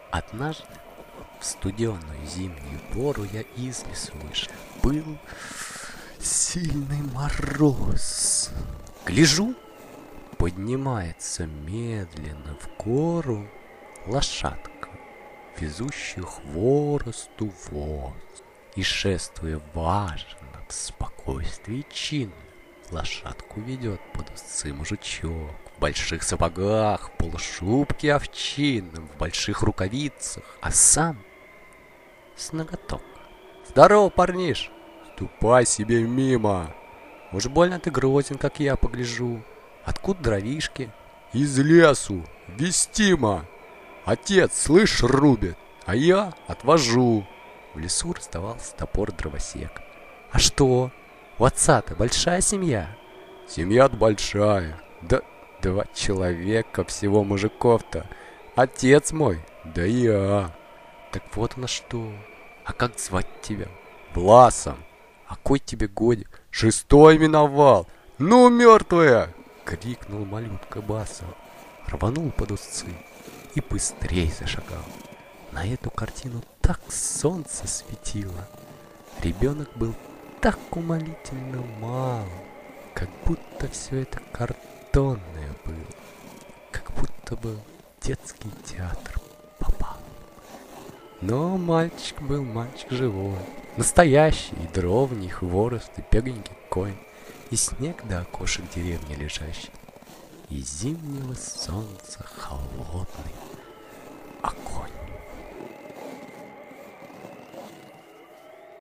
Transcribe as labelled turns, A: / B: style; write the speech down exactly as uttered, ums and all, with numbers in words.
A: Однажды в студеную зимнюю пору я из лесу вышел. Был сильный мороз. Гляжу, поднимается медленно в гору лошадка, везущая хворосту воз. И шествуя важно, в спокойствии чинно, лошадку ведет под усы мужичок. В больших сапогах, в полушубке овчинном, в больших рукавицах, а сам с ноготок. Здорово, парниш! Ступай себе мимо! Уж больно ты грозен, как я погляжу. Откуда дровишки? Из лесу, вестимо! Отец, слышь, рубит, а я отвожу. В лесу раздавался топор дровосека. А что? У отца-то большая семья? Семья-то большая. Да два человека всего мужиков-то. Отец мой, да я. Так вот на что. А как звать тебя? Власом. А кой тебе годик? Шестой миновал. Ну, мертвая! Крикнул малютка басом. Рванул под усы и быстрей зашагал. На эту картину так солнце светило. Ребенок был так умолительно мал, как будто все это картонное было, как будто бы в детский театр попал. Но мальчик был мальчик живой, настоящий, и дров в них, хворост, и пегонький конь, и снег до окошек деревни лежащий, и зимнего солнца холодный